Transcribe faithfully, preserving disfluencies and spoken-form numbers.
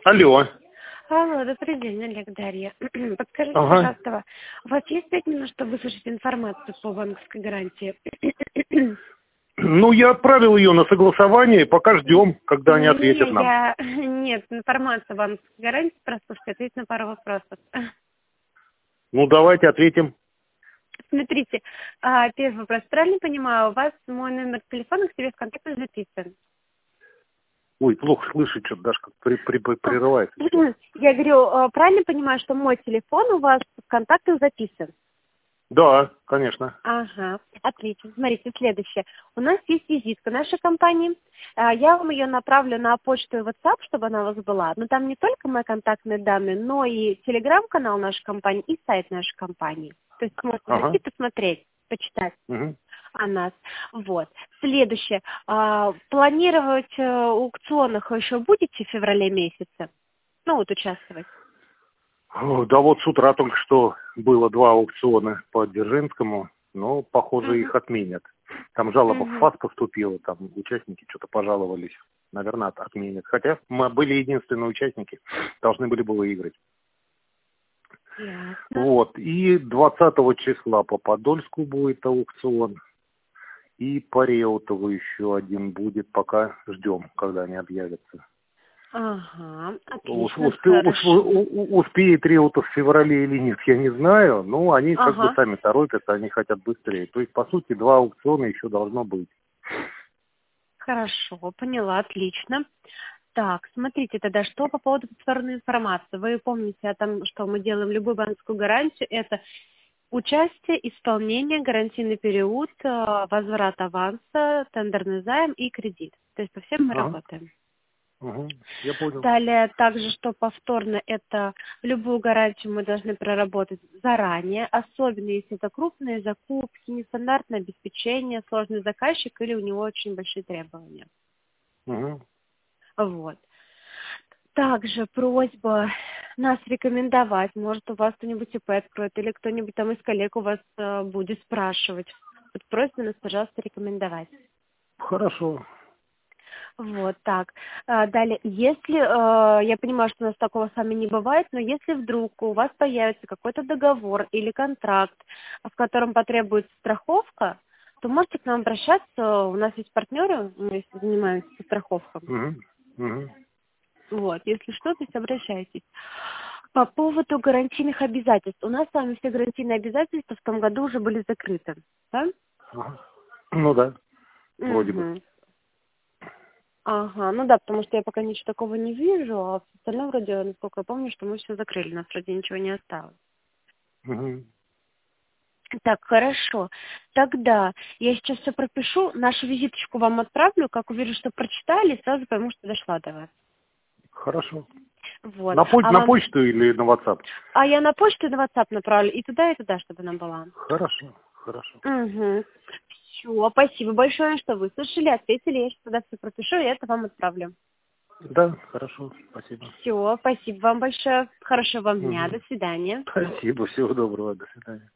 Алло. Алло, добрый день, Олег, Дарья. Подскажите, Ага. пожалуйста, у вас есть пять минут, чтобы выслушать информацию по банковской гарантии? Ну, я отправил ее на согласование, пока ждем, когда они ответят Не, нам. я... Нет, информация банковской гарантии, прослушайте, ответить на пару вопросов. Ну, давайте ответим. Смотрите, а, первый вопрос. Правильно понимаю, у вас мой номер телефона к себе в контактах записан? Ой, плохо слышать, что-то даже как при, при, при- прерывается. Я говорю, а, правильно понимаю, что мой телефон у вас в контактах записан? Да, конечно. Ага, отлично. Смотрите, следующее. У нас есть визитка нашей компании. А, Я вам ее направлю на почту и WhatsApp, чтобы она у вас была. Но там не только мои контактные данные, но и телеграм-канал нашей компании и сайт нашей компании. То есть можно Ага. зайти, посмотреть, почитать Угу. о нас. Вот. Следующее. А, Планировать э, аукционах еще будете в феврале месяце? Ну вот участвовать. О, Да вот с утра только что было два аукциона по Дзержинскому, но, похоже, Мгм. их отменят. Там жалоба в Мгм. ФАС поступила, там участники что-то пожаловались. Наверное, от- отменят. Хотя мы были единственные участники, должны были бы выиграть. Ясно. Вот. И двадцатого числа по Подольску будет аукцион. И по Реутову еще один будет, пока ждем, когда они объявятся. Ага, Ус- отлично, успе- ус- хорошо. у- у- успеет Реутов в феврале или нет, я не знаю, но они как бы Ага. сами торопятся, они хотят быстрее. То есть, по сути, два аукциона еще должно быть. Хорошо, поняла, отлично. Так, смотрите тогда, что по поводу повторной информации. Вы помните о том, что мы делаем любую банковскую гарантию. Это участие, исполнение, гарантийный период, э, возврат аванса, тендерный займ и кредит. То есть по всем мы Ага, работаем. угу, я понял. Далее также, что повторно, это любую гарантию мы должны проработать заранее, особенно если это крупные закупки, нестандартное обеспечение, сложный заказчик или у него очень большие требования. Угу. Вот. Также просьба нас рекомендовать. Может, у вас кто-нибудь ИП откроет, или кто-нибудь там из коллег у вас э, будет спрашивать. Вот просьба нас, пожалуйста, рекомендовать. Хорошо. Вот так. А, Далее, если, э, я понимаю, что у нас такого с вами не бывает, но если вдруг у вас появится какой-то договор или контракт, в котором потребуется страховка, то можете к нам обращаться. У нас есть партнеры, мы занимаемся страховкой. Угу. Угу. Вот, если что, то есть обращайтесь. По поводу гарантийных обязательств. У нас с вами все гарантийные обязательства в том году уже были закрыты. Да? Ага. Ну да, вроде бы. Угу. Ага, ну да, потому что я пока ничего такого не вижу, а в остальном вроде, насколько я помню, что мы все закрыли, у нас вроде ничего не осталось. Угу. Так, хорошо. Тогда я сейчас все пропишу, нашу визиточку вам отправлю, как увижу, что прочитали, сразу пойму, что дошла до вас. Хорошо. Вот. На, по- А на вам... почту или на WhatsApp? А я на почту и на WhatsApp направлю, и туда, и туда, чтобы она была. Хорошо, хорошо. Угу. Все, спасибо большое, что вы слушали, ответили. Я сейчас туда все пропишу, и это вам отправлю. Да, хорошо, спасибо. Все, спасибо вам большое. Хорошего вам дня. Угу. До свидания. Спасибо, всего доброго, до свидания.